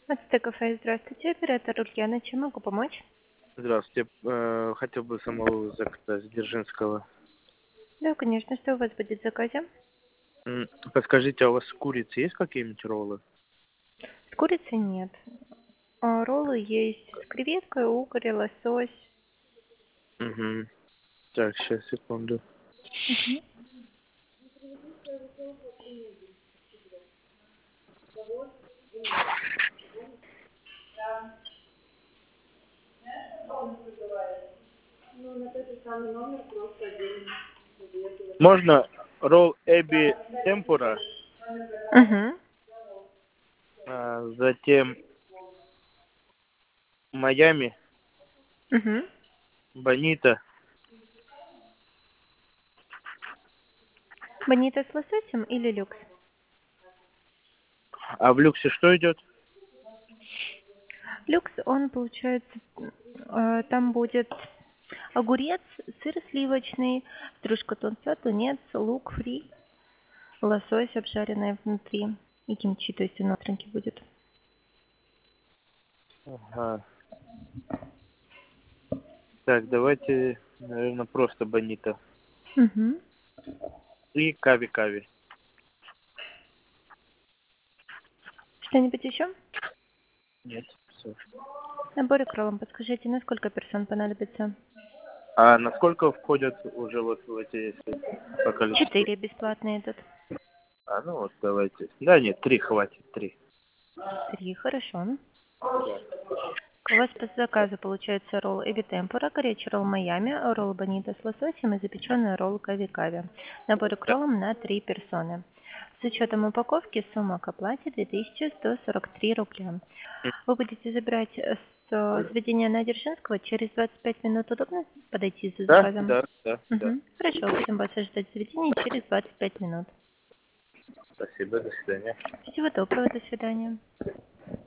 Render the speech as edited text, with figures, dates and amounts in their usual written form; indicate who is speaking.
Speaker 1: Ацтек кафе, здравствуйте, оператор Ульяна, чем могу помочь?
Speaker 2: Здравствуйте. Хотел бы самого заказать Дзержинского.
Speaker 1: Да, конечно, что у вас будет в заказе?
Speaker 2: Подскажите, а у вас с курицей есть какие-нибудь роллы?
Speaker 1: С курицей нет. А роллы есть с креветкой, угорь, лосось.
Speaker 2: Угу. Так, сейчас, секунду.
Speaker 1: Мгм.
Speaker 2: Можно ролл Эбби Темпура,
Speaker 1: Угу.
Speaker 2: затем Майами,
Speaker 1: Угу.
Speaker 2: Бонита.
Speaker 1: Бонита с лососем или люкс?
Speaker 2: А в люксе что идет?
Speaker 1: Люкс, он получается, там будет огурец, сыр сливочный, стружка тунца, тунец, лук фри, лосось обжаренный внутри и кимчи, то есть внутренний будет.
Speaker 2: Ага. Так, давайте, наверное, просто Бонита.
Speaker 1: Угу.
Speaker 2: И Кави-Кави.
Speaker 1: Что-нибудь еще?
Speaker 2: Нет, все.
Speaker 1: Наборы кролом, подскажите, на сколько персон понадобится?
Speaker 2: А насколько входят уже вот в эти, если по количеству?
Speaker 1: 4 бесплатные идут.
Speaker 2: Ну вот, давайте. Да, нет, 3 хватит, 3.
Speaker 1: 3, хорошо. У вас по заказу получается ролл эби темпура, горячий ролл Майами, ролл бонита с лососем и запеченный ролл кави-кави. Набор к роллам на 3 персоны. С учетом упаковки сумма к оплате 2143 рубля. Вы будете забирать с заведения на Дзержинского через 25 минут. Удобно подойти за
Speaker 2: Да,
Speaker 1: заказом?
Speaker 2: да, да, да.
Speaker 1: Угу. Хорошо, будем вас ожидать в заведении через 25 минут.
Speaker 2: Спасибо, до свидания.
Speaker 1: Всего доброго, до свидания.